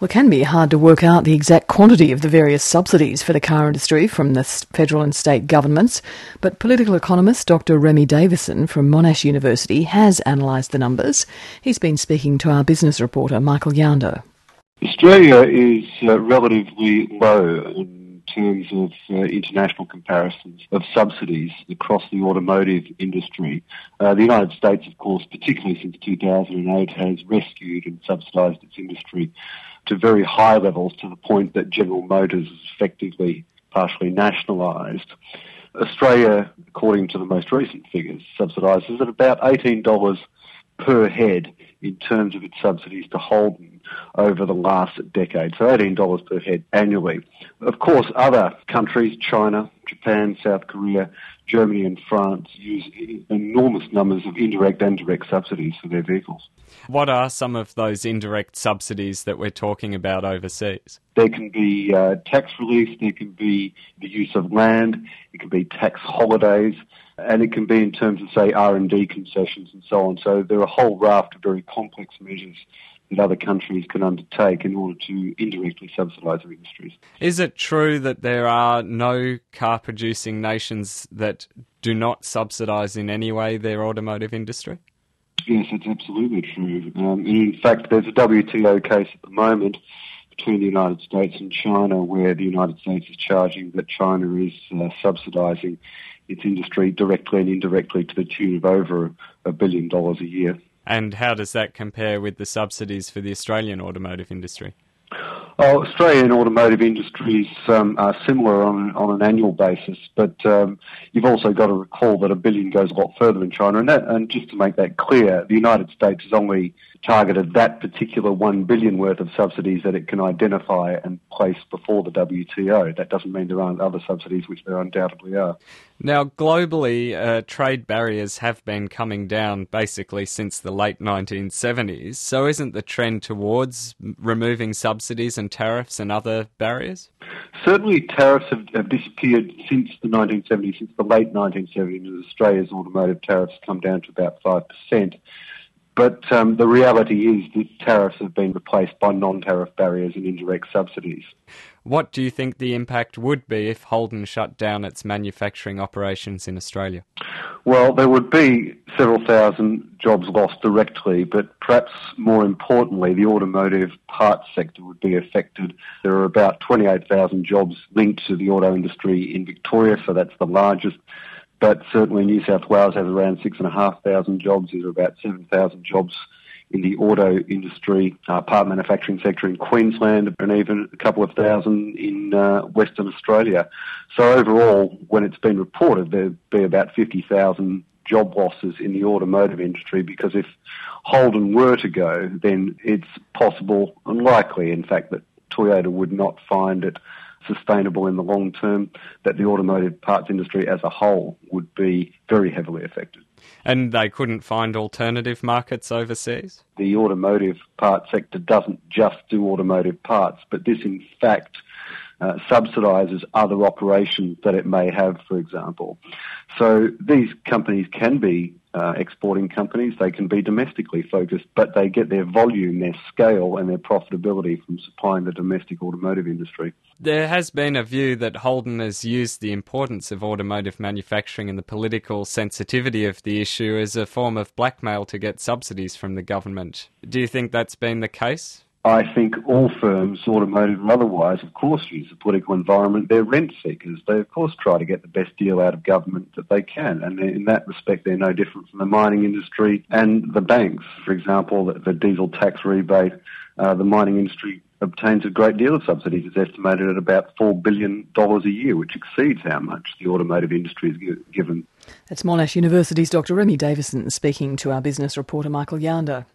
Well, it can be hard to work out the exact quantity of the various subsidies for the car industry from the federal and state governments, but political economist Dr Remy Davison from Monash University has analysed the numbers. He's been speaking to our business reporter Michael Yando. Australia is relatively low in terms of international comparisons of subsidies across the automotive industry. The United States, of course, particularly since 2008, has rescued and subsidised its industry to very high levels, to the point that General Motors is effectively partially nationalised. Australia, according to the most recent figures, subsidises at about $18 per head in terms of its subsidies to Holden over the last decade, so $18 per head annually. Of course, other countries, China, Japan, South Korea, Germany and France, use enormous numbers of indirect and direct subsidies for their vehicles. What are some of those indirect subsidies that we're talking about overseas? There can be tax relief, there can be the use of land, it can be tax holidays, and it can be in terms of, say, R&D concessions and so on. So there are a whole raft of very complex measures that other countries can undertake in order to indirectly subsidise their industries. Is it true that there are no car-producing nations that do not subsidise in any way their automotive industry? Yes, it's absolutely true. In fact, there's a WTO case at the moment between the United States and China, where the United States is charging that China is subsidising its industry directly and indirectly to the tune of over $1 billion a year. And how does that compare with the subsidies for the Australian automotive industry? Australian automotive industries are similar on an annual basis, but you've also got to recall that $1 billion goes a lot further in China. And just to make that clear, the United States has only targeted that particular $1 billion worth of subsidies that it can identify and place before the WTO. That doesn't mean there aren't other subsidies, which there undoubtedly are. Now, globally, trade barriers have been coming down basically since the late 1970s. So isn't the trend towards removing subsidies and tariffs and other barriers? Certainly tariffs have disappeared since the 1970s, since the late 1970s. Australia's automotive tariffs come down to about 5%. But the reality is that tariffs have been replaced by non-tariff barriers and indirect subsidies. What do you think the impact would be if Holden shut down its manufacturing operations in Australia? Well, there would be several thousand jobs lost directly, but perhaps more importantly, the automotive parts sector would be affected. There are about 28,000 jobs linked to the auto industry in Victoria, so that's the largest. But certainly New South Wales has around 6,500 jobs. There are about 7,000 jobs in the auto industry, part manufacturing sector in Queensland, and even a couple of thousand in Western Australia. So overall, when it's been reported, there'd be about 50,000 job losses in the automotive industry, because if Holden were to go, then it's possible and likely, in fact, that Toyota would not find it sustainable in the long term, that the automotive parts industry as a whole would be very heavily affected. And they couldn't find alternative markets overseas? The automotive parts sector doesn't just do automotive parts, but this in fact subsidises other operations that it may have, for example. So these companies can be exporting companies, they can be domestically focused, but they get their volume, their scale and their profitability from supplying the domestic automotive industry. There has been a view that Holden has used the importance of automotive manufacturing and the political sensitivity of the issue as a form of blackmail to get subsidies from the government. Do you think that's been the case? I think all firms, automotive and otherwise, of course use the political environment. They're rent seekers. They, of course, try to get the best deal out of government that they can. And in that respect, they're no different from the mining industry and the banks. For example, the diesel tax rebate, the mining industry obtains a great deal of subsidies. It's estimated at about $4 billion a year, which exceeds how much the automotive industry is given. That's Monash University's Dr Remy Davison speaking to our business reporter Michael Yando.